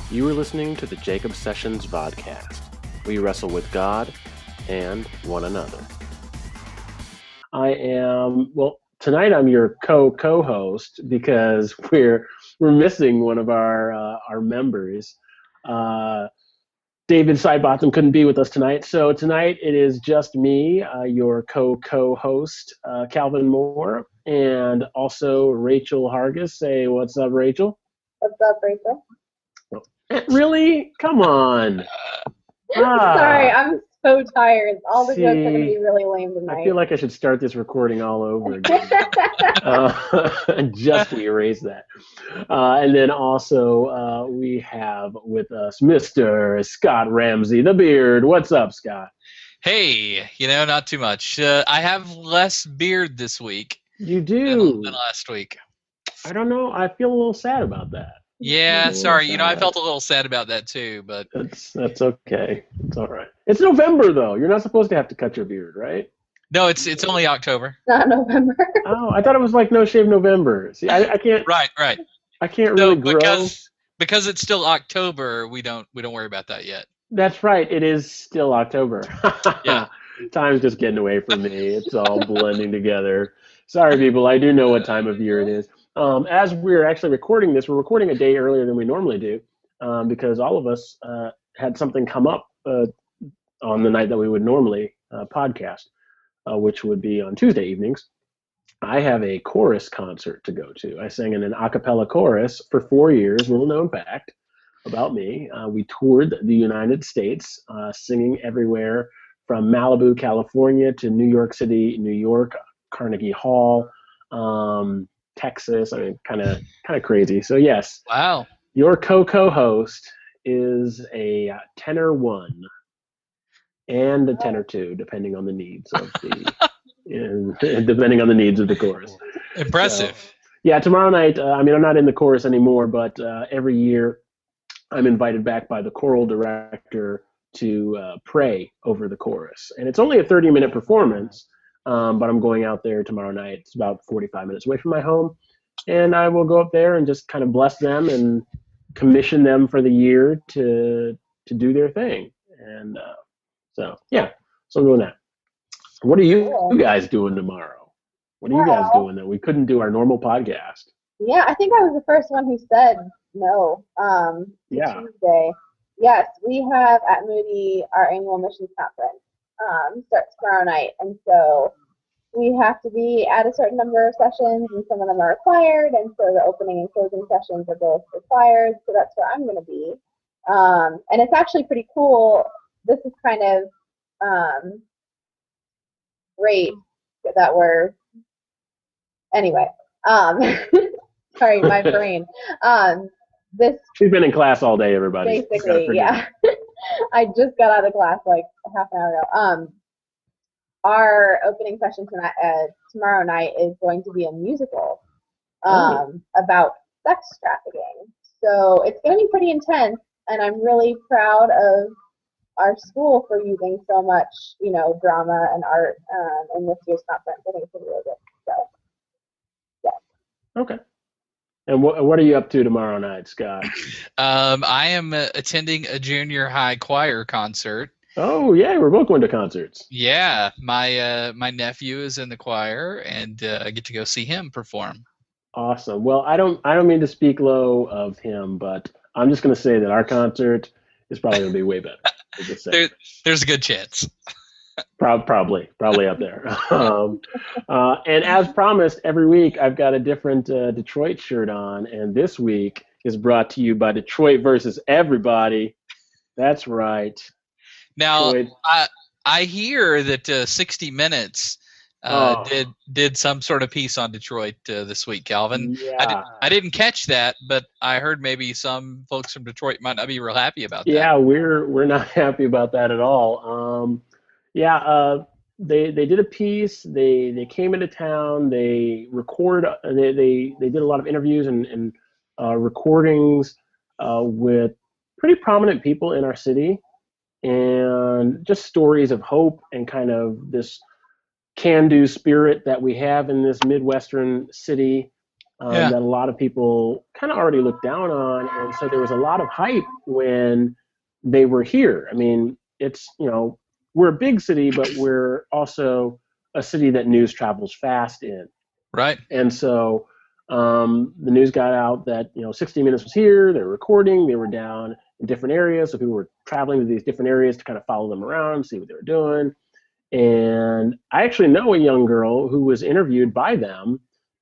You are listening to the Jacob Sessions Vodcast. We wrestle with God and one another. Tonight I'm your co-host because we're missing one of our members. David Sidebotham couldn't be with us tonight, so tonight it is just me, your co-host, Calvin Moore, and also Rachel Hargis. Say, what's up, Rachel? What's up, Rachel? Really? Come on. Sorry, I'm so tired. All the jokes are going to be really lame tonight. I feel like I should start this recording all over again. Just to erase that. And then also we have with us Mr. Scott Ramsey, the beard. What's up, Scott? Hey, not too much. I have less beard this week. You do? Than last week. I don't know. I feel a little sad about that. Yeah, sorry. I felt a little sad about that too, but that's okay. It's all right. It's November though. You're not supposed to have to cut your beard, right? No, it's only October. Not November. Oh, I thought it was like No Shave November. See, I can't. Right. I can't really grow because it's still October. We don't worry about that yet. That's right. It is still October. Yeah. Time's just getting away from me. It's all blending together. Sorry, people. I do know what time of year it is. As we're actually recording this, we're recording a day earlier than we normally do because all of us had something come up on the night that we would normally podcast, which would be on Tuesday evenings. I have a chorus concert to go to. I sang in an a cappella chorus for 4 years, little known fact about me. We toured the United States, singing everywhere from Malibu, California to New York City, New York, Carnegie Hall, Texas. I mean, kind of crazy. So yes. Wow. Your co-host is a tenor 1 and a tenor 2, depending on the needs of the chorus. Impressive. So, yeah, tomorrow night. I'm not in the chorus anymore, but every year I'm invited back by the choral director to pray over the chorus, and it's only a 30-minute performance. But I'm going out there tomorrow night. It's about 45 minutes away from my home. And I will go up there and just kind of bless them and commission them for the year to do their thing. And so I'm doing that. What are you guys doing tomorrow? What are you guys doing that we couldn't do our normal podcast? Yeah, I think I was the first one who said no. Tuesday. Yes, we have at Moody our annual missions conference. Starts tomorrow night, and so we have to be at a certain number of sessions, and some of them are required, and so the opening and closing sessions are both required, so that's where I'm going to be. And it's actually pretty cool. This is kind of great that we're anyway. Sorry, my brain. She's been in class all day, everybody. Basically, yeah. I just got out of class like half an hour ago. Our opening session tomorrow night is going to be a musical about sex trafficking. So it's going to be pretty intense, and I'm really proud of our school for using so much, drama and art in this year's conference. I think it's going to be really good. So, yeah. Okay. And what are you up to tomorrow night, Scott? I am attending a junior high choir concert. Oh yeah, we're both going to concerts. Yeah, my nephew is in the choir, and I get to go see him perform. Awesome. Well, I don't mean to speak low of him, but I'm just going to say that our concert is probably going to be way better. There's a good chance. Probably up there. And as promised, every week I've got a different Detroit shirt on, and this week is brought to you by Detroit versus Everybody. That's right. Now, I hear that 60 Minutes did some sort of piece on Detroit this week, Calvin. Yeah. I didn't catch that, but I heard maybe some folks from Detroit might not be real happy about that. Yeah, we're not happy about that at all. They did a piece. They came into town. They did a lot of interviews and recordings with pretty prominent people in our city, and just stories of hope and kind of this can-do spirit that we have in this Midwestern city. that a lot of people kind of already looked down on. And so there was a lot of hype when they were here. I mean, it's, we're a big city, but we're also a city that news travels fast in. Right. And so the news got out that, 60 Minutes was here, they were recording, they were down in different areas. So people were traveling to these different areas to kind of follow them around, see what they were doing. And I actually know a young girl who was interviewed by them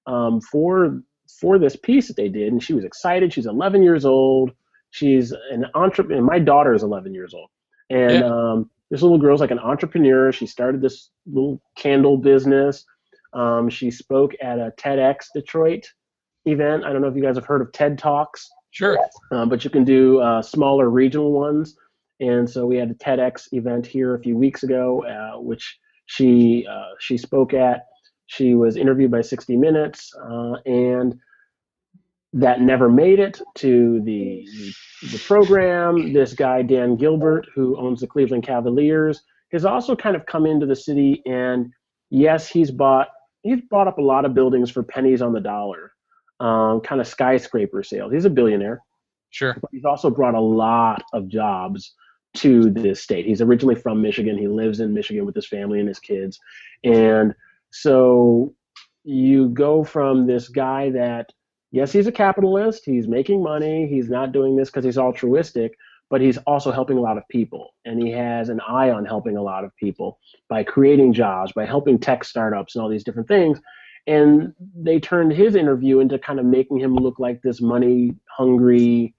for this piece that they did. And she was excited. She's 11 years old. She's an entrepreneur. My daughter is 11 years old. And this little girl's like an entrepreneur. She started this little candle business. She spoke at a TEDx Detroit event. I don't know if you guys have heard of TED Talks. Sure. But you can do smaller regional ones. And so we had a TEDx event here a few weeks ago, which she spoke at. She was interviewed by 60 Minutes, and that never made it to the program. This guy, Dan Gilbert, who owns the Cleveland Cavaliers, has also kind of come into the city, and yes, he's bought up a lot of buildings for pennies on the dollar, kind of skyscraper sales. He's a billionaire. Sure. But he's also brought a lot of jobs to this state. He's originally from Michigan. He lives in Michigan with his family and his kids. And so you go from this guy that, yes, he's a capitalist, he's making money, he's not doing this because he's altruistic, but he's also helping a lot of people. And he has an eye on helping a lot of people by creating jobs, by helping tech startups and all these different things. And they turned his interview into kind of making him look like this money-hungry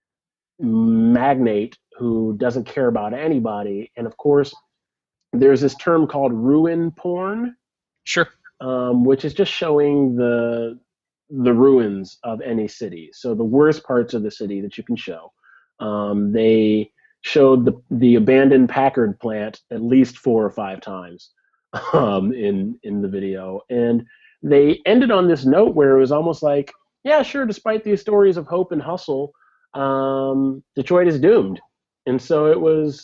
magnate who doesn't care about anybody. And of course, there's this term called ruin porn. Sure. Which is just showing the ruins of any city. So the worst parts of the city that you can show. They showed the abandoned Packard plant at least 4 or 5 times in the video. And they ended on this note where it was almost like, yeah, sure, despite these stories of hope and hustle, Detroit is doomed. And so it was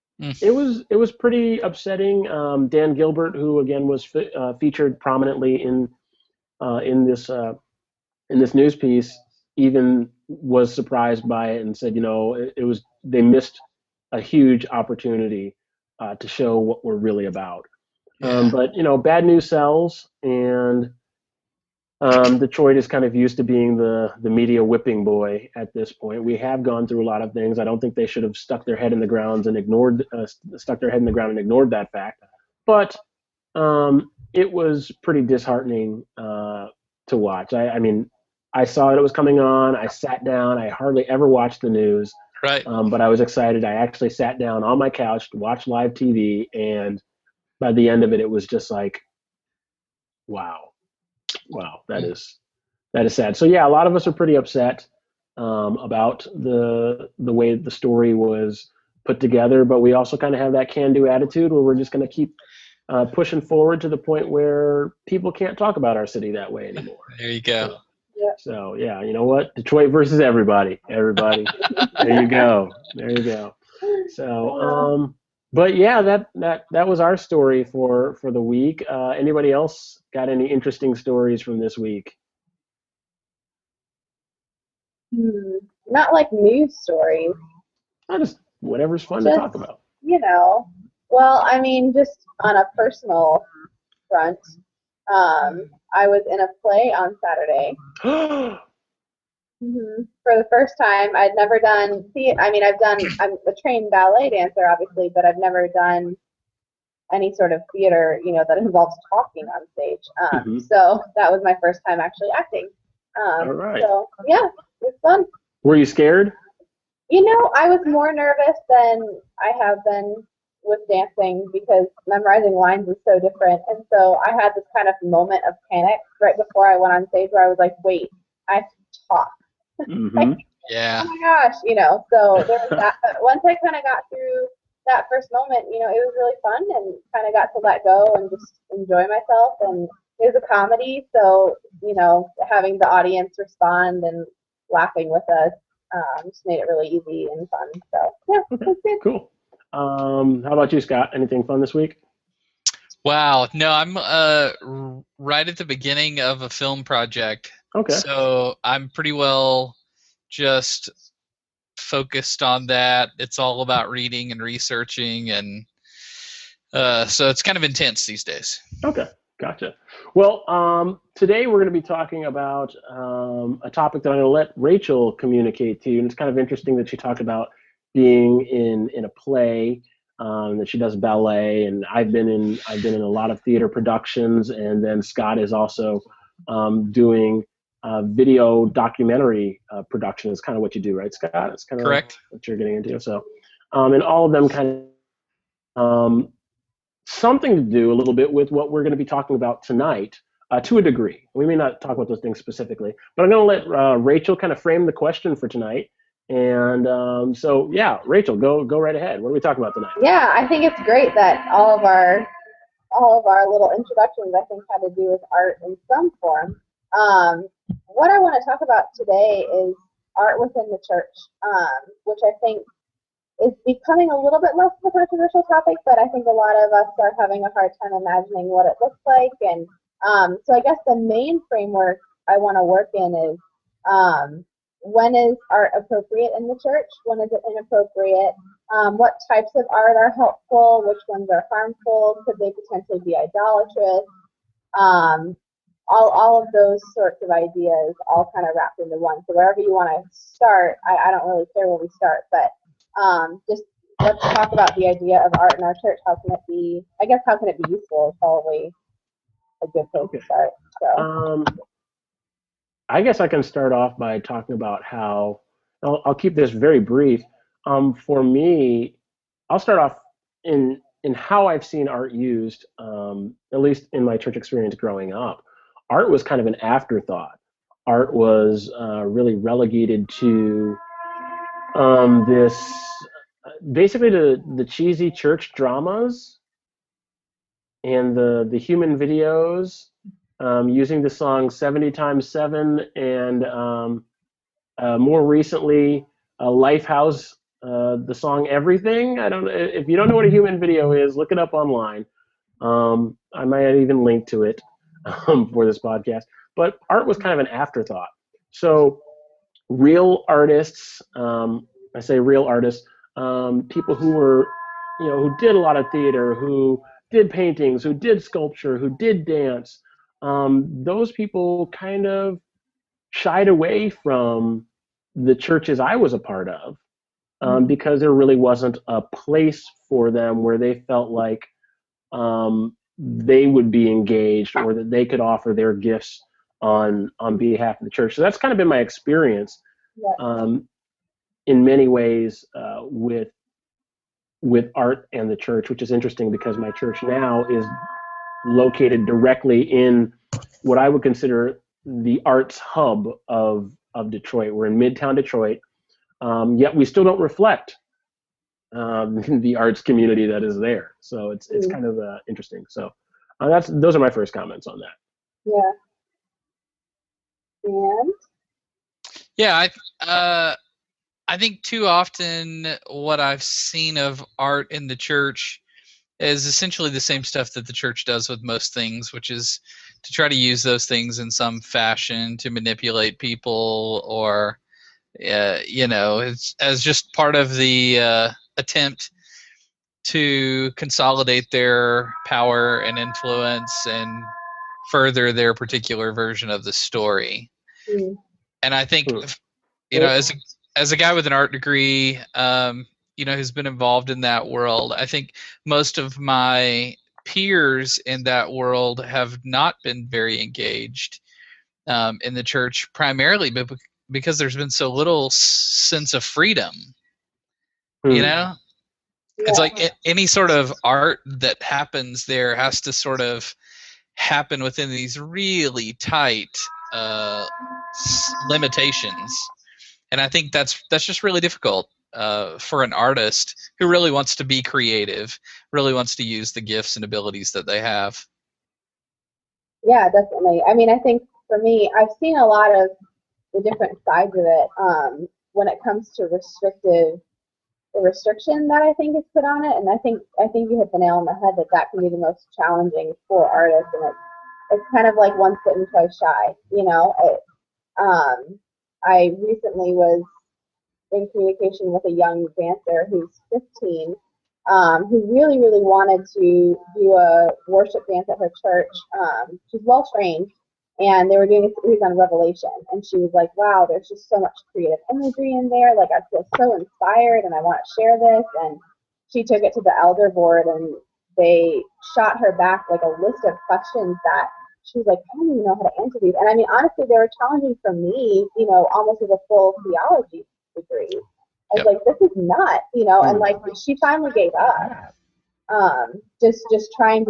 pretty upsetting. Dan Gilbert, who again was featured prominently in this news piece, even was surprised by it and said, they missed a huge opportunity to show what we're really about. Yeah. But bad news sells, and Detroit is kind of used to being the media whipping boy at this point. We have gone through a lot of things. I don't think they should have stuck their head in the ground and ignored that fact. But it was pretty disheartening to watch. I mean, I saw that it was coming on. I sat down. I hardly ever watched the news. Right. But I was excited. I actually sat down on my couch to watch live TV, and by the end of it, it was just like, wow, that is sad. So yeah, a lot of us are pretty upset about the way the story was put together, but we also kind of have that can-do attitude where we're just going to keep pushing forward to the point where people can't talk about our city that way anymore. There you go. So yeah, you know what? Detroit versus everybody. There you go. So but yeah, that was our story for the week. Anybody else got any interesting stories from this week? Not like news stories. Just whatever's fun to talk about. Well, I mean, just on a personal front, I was in a play on Saturday. For the first time. I'd never done I'm a trained ballet dancer, obviously, but I've never done any sort of theater, that involves talking on stage. So that was my first time actually acting. All right. So yeah, it was fun. Were you scared? I was more nervous than I have been with dancing because memorizing lines is so different. And so I had this kind of moment of panic right before I went on stage where I was like, wait, I have to talk. Yeah. Oh my gosh, so there was that. But once I kind of got through that first moment, it was really fun and kind of got to let go and just enjoy myself. And it was a comedy, so, having the audience respond and laughing with us just made it really easy and fun. So, yeah, that's good. Cool. How about you, Scott? Anything fun this week? Wow. No, I'm right at the beginning of a film project Okay. So I'm pretty well just focused on that. It's all about reading and researching, and so it's kind of intense these days. Okay, gotcha. Well, today we're going to be talking about a topic that I'm going to let Rachel communicate to you, and it's kind of interesting that she talked about being in a play, that she does ballet, and I've been in a lot of theater productions, and then Scott is also doing video documentary production. Is kind of what you do, right, Scott? It's kind of correct what you're getting into. So, and all of them kind of something to do a little bit with what we're going to be talking about tonight, to a degree. We may not talk about those things specifically, but I'm going to let Rachel kind of frame the question for tonight. And so, yeah, Rachel, go right ahead. What are we talking about tonight? Yeah, I think it's great that all of our little introductions, I think, had to do with art in some form. What I want to talk about today is art within the church, which I think is becoming a little bit less of a controversial topic, but I think a lot of us are having a hard time imagining what it looks like. And so I guess the main framework I want to work in is when is art appropriate in the church? When is it inappropriate? What types of art are helpful? Which ones are harmful? Could they potentially be idolatrous? All of those sorts of ideas all kind of wrapped into one. So wherever you want to start, I don't really care where we start, but just let's talk about the idea of art in our church. How can it be, I guess, how can it be useful is probably a good place to start. So. I guess I can start off by talking about how, I'll keep this very brief. For me, I'll start off in how I've seen art used, at least in my church experience growing up. Art was kind of an afterthought. Art was really relegated to this, basically the cheesy church dramas and the human videos, using the song 70 times 7, and more recently, Lifehouse, the song Everything. I don't know if you don't know what a human video is, look it up online. I might even link to it for this podcast. But art was kind of an afterthought. So real artists, I say real artists, people who were, who did a lot of theater, who did paintings, who did sculpture, who did dance, those people kind of shied away from the churches I was a part of, because there really wasn't a place for them where they felt like they would be engaged, or that they could offer their gifts on behalf of the church. So that's kind of been my experience, in many ways, with art and the church, which is interesting because my church now is located directly in what I would consider the arts hub of Detroit. We're in Midtown Detroit, yet we still don't reflect the arts community that is there. So it's kind of interesting. So those are my first comments on that. Yeah. And? Yeah, I think too often what I've seen of art in the church is essentially the same stuff that the church does with most things, which is to try to use those things in some fashion to manipulate people, or it's as just part of the attempt to consolidate their power and influence and further their particular version of the story. And I think, as a guy with an art degree, who's been involved in that world, I think most of my peers in that world have not been very engaged in the church, primarily because there's been so little sense of freedom. It's like any sort of art that happens there has to sort of happen within these really tight limitations. And I think that's just really difficult for an artist who really wants to be creative, really wants to use the gifts and abilities that they have. Yeah, definitely. I mean, I think for me, I've seen a lot of the different sides of it when it comes to the restriction that I think is put on it. And I think you hit the nail on the head that can be the most challenging for artists. And it's kind of like once bitten, twice shy. I recently was in communication with a young dancer who's 15, who really, really wanted to do a worship dance at her church. She's well trained, and they were doing a series on Revelation, and she was like, wow, there's just so much creative imagery in there. Like, I feel so inspired, and I want to share this. And she took it to the elder board, and they shot her back like a list of questions that she was like, I don't even know how to answer these. And I mean, honestly, they were challenging for me, almost as a full theology degree. I was like, this is nuts, and like she finally gave up. Just trying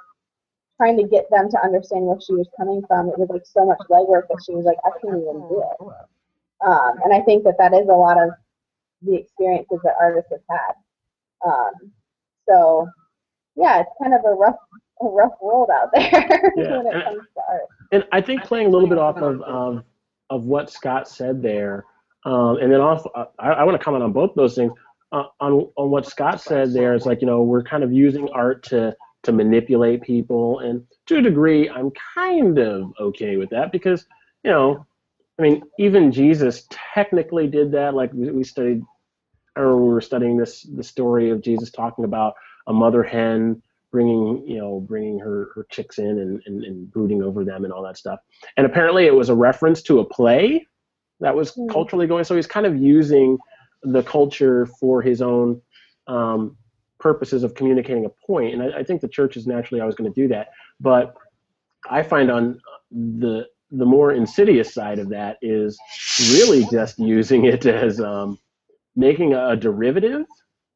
to get them to understand where she was coming from. It was like so much legwork that she was like, I can't even do it. And I think that is a lot of the experiences that artists have had. So yeah, it's kind of a rough world out there when it comes to art. And I think playing a little bit off of what Scott said there, and then also I want to comment on both those things. On what Scott said there, it's like, we're kind of using art to manipulate people, and to a degree, I'm kind of okay with that because, I mean, even Jesus technically did that. Like we studied, I remember we were studying the story of Jesus talking about a mother hen bringing her chicks in and brooding over them and all that stuff. And apparently it was a reference to a play that was culturally going. So he's kind of using the culture for his own purposes of communicating a point. And I think the church is naturally always going to do that. But I find on the more insidious side of that is really just using it as making a derivative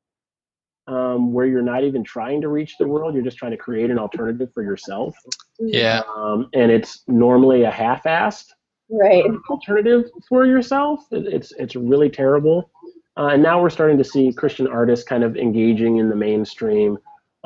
where you're not even trying to reach the world. You're just trying to create an alternative for yourself. Yeah. And it's normally a half-assed alternative for yourself. It's really terrible. And now we're starting to see Christian artists kind of engaging in the mainstream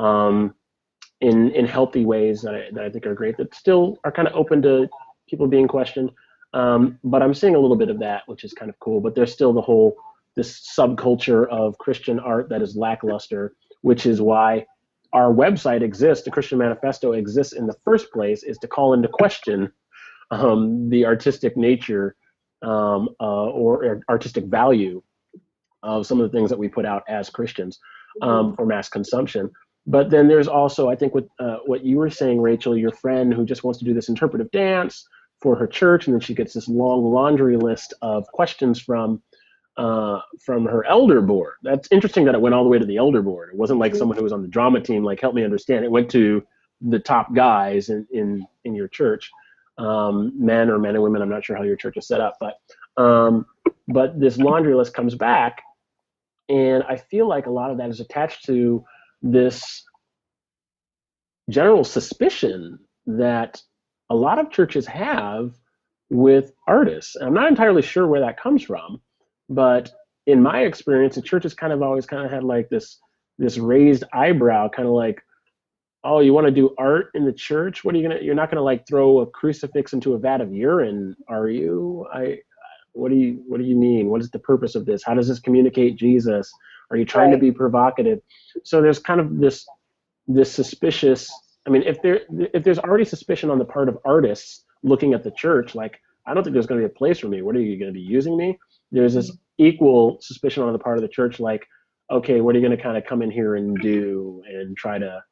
in healthy ways that I think are great, that still are kind of open to people being questioned. But I'm seeing a little bit of that, which is kind of cool. But there's still this subculture of Christian art that is lackluster, which is why our website exists, the Christian Manifesto exists in the first place, is to call into question the artistic nature or artistic value of some of the things that we put out as Christians for mass consumption. But then there's also, I think, what you were saying, Rachel, your friend who just wants to do this interpretive dance for her church, and then she gets this long laundry list of questions from her elder board. That's interesting that it went all the way to the elder board. It wasn't like someone who was on the drama team, like, help me understand. It went to the top guys in your church, men and women. I'm not sure how your church is set up, but this laundry list comes back, and I feel like a lot of that is attached to this general suspicion that a lot of churches have with artists. I'm not entirely sure where that comes from, but in my experience, the church has kind of always kind of had like this raised eyebrow, kind of like, oh, you want to do art in the church? What are you you're not gonna like throw a crucifix into a vat of urine, are you? What do you mean? What is the purpose of this? How does this communicate Jesus? Are you trying to be provocative? So there's kind of this suspicious, I mean, if there's already suspicion on the part of artists looking at the church, like, I don't think there's going to be a place for me. What are you going to be using me? There's this equal suspicion on the part of the church, like, okay, what are you going to kind of come in here and do and try to,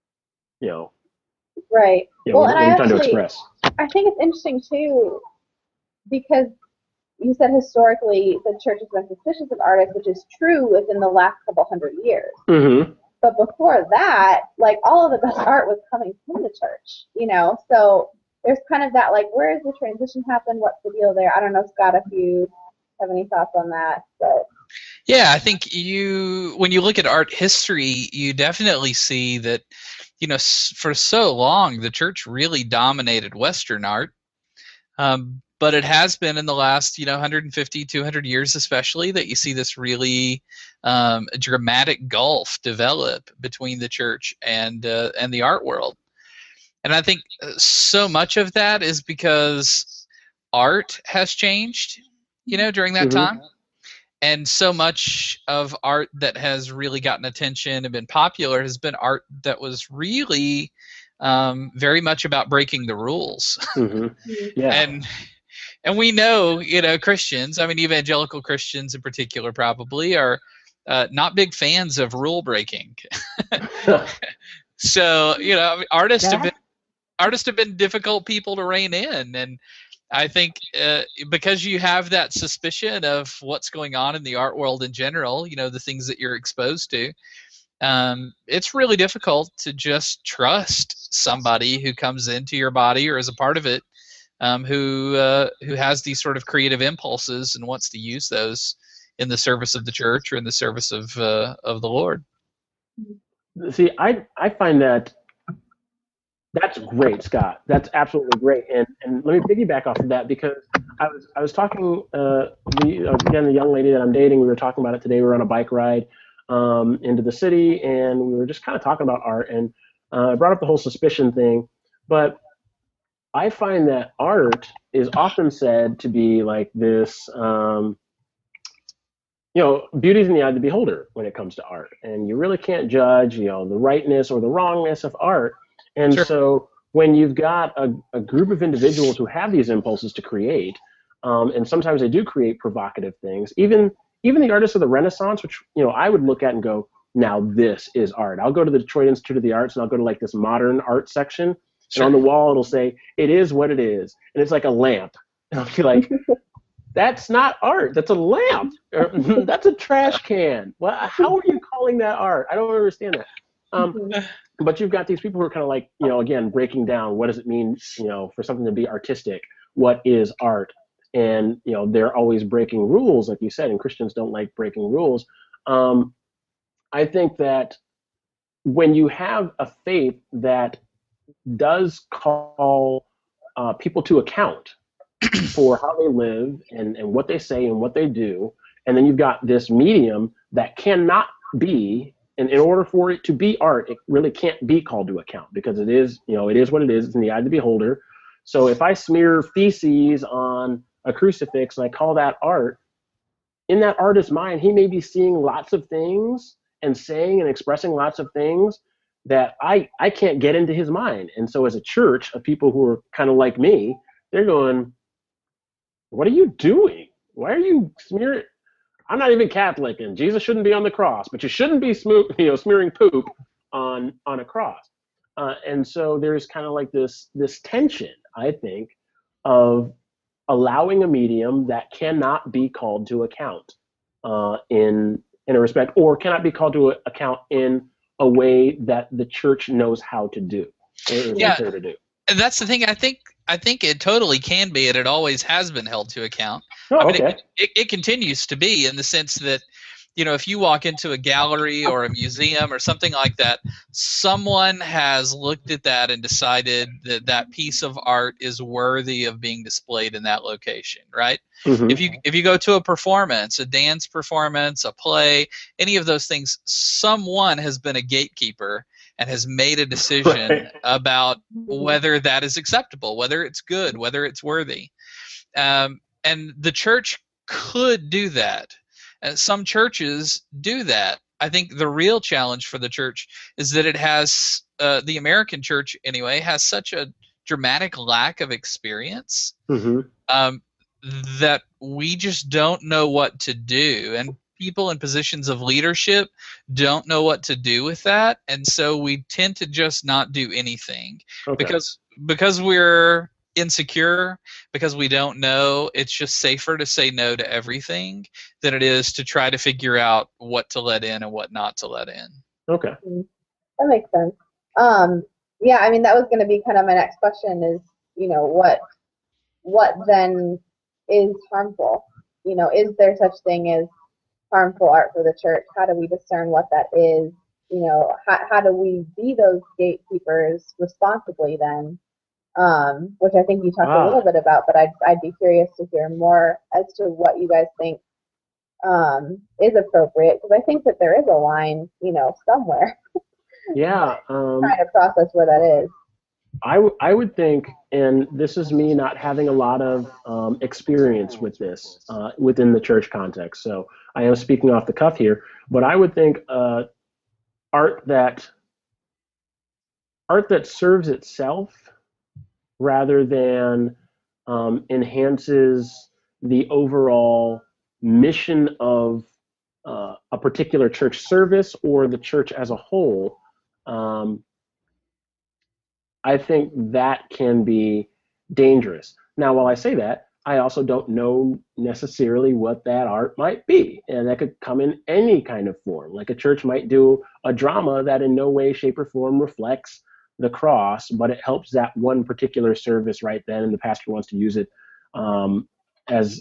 right. Well, what are you trying to express? I think it's interesting too, because you said historically the church has been suspicious of artists, which is true within the last couple hundred years. Mm-hmm. But before that, like, all of the best art was coming from the church, So there's kind of that, like, where does the transition happen? What's the deal there? I don't know, Scott, if you have any thoughts on that. But yeah, I think when you look at art history, you definitely see that, for so long the church really dominated Western art. But it has been in the last, 150, 200 years especially, that you see this really dramatic gulf develop between the church and the art world. And I think so much of that is because art has changed, during that time. And so much of art that has really gotten attention and been popular has been art that was really very much about breaking the rules. Mm-hmm. Yeah. and we know, Christians, I mean, evangelical Christians in particular probably are not big fans of rule breaking. So, I mean, artists have been difficult people to rein in, and I think because you have that suspicion of what's going on in the art world in general, the things that you're exposed to, it's really difficult to just trust somebody who comes into your body or is a part of it, who has these sort of creative impulses and wants to use those in the service of the church or in the service of the Lord. See, I find that's great, Scott. That's absolutely great. And let me piggyback off of that, because I was talking again, the young lady that I'm dating, we were talking about it today. We were on a bike ride into the city, and we were just kind of talking about art, and I brought up the whole suspicion thing. But I find that art is often said to be like this, beauty's in the eye of the beholder when it comes to art, and you really can't judge, the rightness or the wrongness of art. And Sure. So when you've got a group of individuals who have these impulses to create, and sometimes they do create provocative things, even the artists of the Renaissance, which, I would look at and go, now this is art. I'll go to the Detroit Institute of the Arts and I'll go to like this modern art section. Sure. And on the wall, it'll say, it is what it is. And it's like a lamp. And I'll be like, that's not art. That's a lamp. That's a trash can. Well, how are you calling that art? I don't understand that. But you've got these people who are kind of like, again, breaking down what does it mean, for something to be artistic? What is art? And, they're always breaking rules, like you said, and Christians don't like breaking rules. I think that when you have a faith that does call people to account for how they live and what they say and what they do, and then you've got this medium that cannot be, and in order for it to be art, it really can't be called to account, because it is, it is what it is. It's in the eye of the beholder. So if I smear feces on a crucifix and I call that art, in that artist's mind, he may be seeing lots of things and saying and expressing lots of things that I can't get into his mind. And so as a church of people who are kind of like me, they're going, what are you doing? Why are you smearing? I'm not even Catholic, and Jesus shouldn't be on the cross, but you shouldn't be smearing poop on a cross. And so there's kind of like this tension, I think, of allowing a medium that cannot be called to account in a respect, or cannot be called to account in a way that the church knows how to do. To do. And that's the thing. I think it totally can be, and it always has been held to account. Okay. It continues to be, in the sense that, if you walk into a gallery or a museum or something like that, someone has looked at that and decided that that piece of art is worthy of being displayed in that location, right? Mm-hmm. If you go to a performance, a dance performance, a play, any of those things, someone has been a gatekeeper and has made a decision about whether that is acceptable, whether it's good, whether it's worthy. And the church could do that. Some churches do that. I think the real challenge for the church is that it has, the American church anyway, has such a dramatic lack of experience that we just don't know what to do. And people in positions of leadership don't know what to do with that, and so we tend to just not do anything because we're insecure, because we don't know. It's just safer to say no to everything than it is to try to figure out what to let in and what not to let in. Okay, that makes sense. Yeah, I mean, that was going to be kind of my next question is, what then is harmful? Is there such thing as harmful art for the church? How do we discern what that is? How do we be those gatekeepers responsibly then? Which I think you talked a little bit about, but I'd be curious to hear more as to what you guys think is appropriate, because I think that there is a line, somewhere. Yeah. Trying to process where that is. I would think, and this is me not having a lot of experience with this within the church context, so I am speaking off the cuff here, but I would think art that serves itself rather than enhances the overall mission of a particular church service or the church as a whole, I think that can be dangerous. Now, while I say that, I also don't know necessarily what that art might be. And that could come in any kind of form. Like a church might do a drama that in no way, shape, or form reflects the cross, but it helps that one particular service right then, and the pastor wants to use it as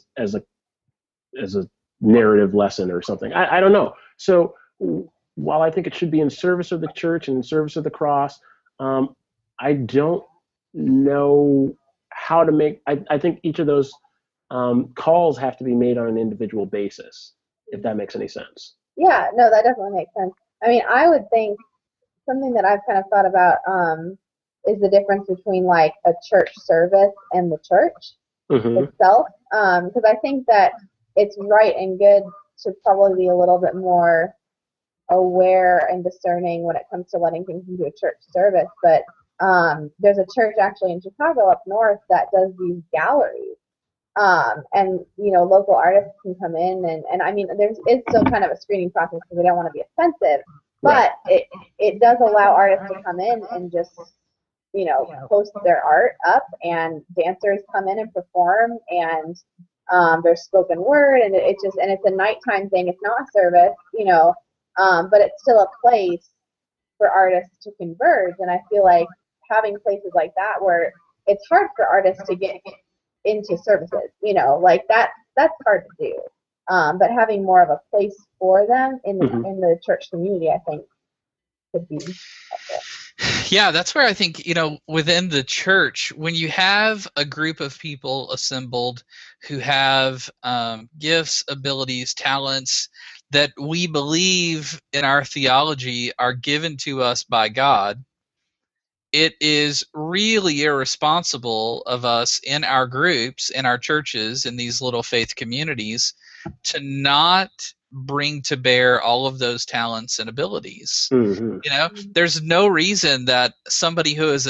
a narrative lesson or something. I don't know. So while I think it should be in service of the church and in service of the cross, I don't know how to make. I think each of those calls have to be made on an individual basis, if that makes any sense. Yeah, no, that definitely makes sense. I mean, I would think something that I've kind of thought about is the difference between like a church service and the church itself. Because I think that it's right and good to probably be a little bit more aware and discerning when it comes to letting things into a church service. But there's a church actually in Chicago up north that does these galleries. And you know, local artists can come in and I mean it's still kind of a screening process because they don't want to be offensive, but it does allow artists to come in and just, you know, post their art up, and dancers come in and perform, and there's spoken word, and it's a nighttime thing. It's not a service, you know, but it's still a place for artists to converge. And I feel like having places like that where it's hard for artists to get into services, you know, like that's hard to do. But having more of a place for them in the church community, I think, could be helpful. Yeah, that's where I think, you know, within the church, when you have a group of people assembled who have gifts, abilities, talents that we believe in our theology are given to us by God, it is really irresponsible of us in our groups, in our churches, in these little faith communities, to not bring to bear all of those talents and abilities. You know, there's no reason that somebody who is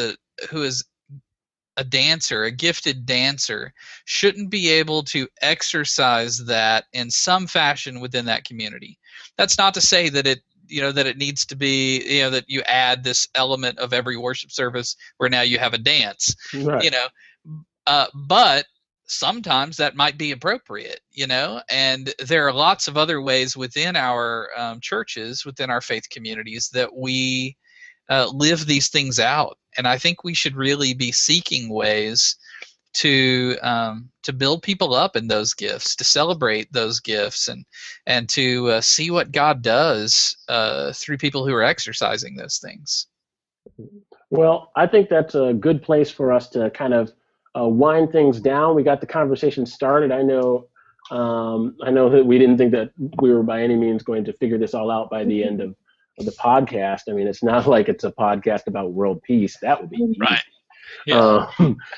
a dancer, a gifted dancer, shouldn't be able to exercise that in some fashion within that community. That's not to say that it needs to be, you know, that you add this element of every worship service where now you have a dance, right. You know, but sometimes that might be appropriate, you know, and there are lots of other ways within our churches, within our faith communities, that we live these things out. And I think we should really be seeking ways to build people up in those gifts, to celebrate those gifts, and to see what God does through people who are exercising those things. Well, I think that's a good place for us to kind of wind things down. We got the conversation started. I know that we didn't think that we were by any means going to figure this all out by the end of the podcast. I mean, it's not like it's a podcast about world peace. That would be easy. Right. Yeah.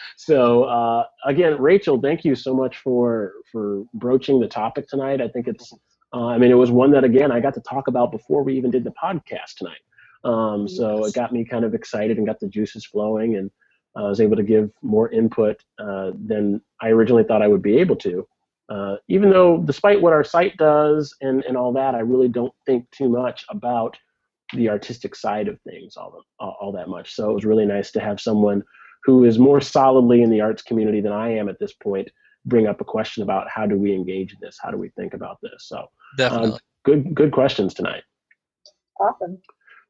So again, Rachel, thank you so much for broaching the topic tonight. I think it's, I mean, it was one that, again, I got to talk about before we even did the podcast tonight. So it got me kind of excited and got the juices flowing, and I was able to give more input than I originally thought I would be able to. Even though, despite what our site does and all that, I really don't think too much about the artistic side of things all that much. So it was really nice to have someone who is more solidly in the arts community than I am at this point bring up a question about how do we engage this? How do we think about this? So definitely good questions tonight. Awesome.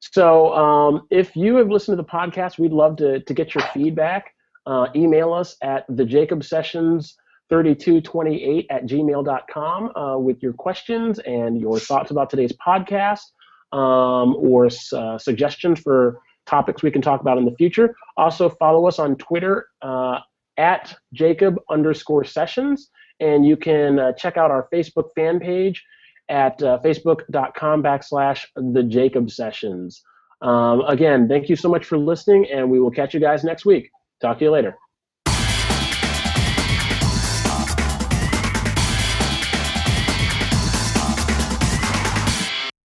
So if you have listened to the podcast, we'd love to get your feedback. Email us at thejacobsessions3228@gmail.com with your questions and your thoughts about today's podcast, or suggestions for topics we can talk about in the future. Also follow us on Twitter at Jacob_sessions, and you can check out our Facebook fan page at facebook.com/thejacobsessions. Again, thank you so much for listening, and we will catch you guys next week. Talk to you later.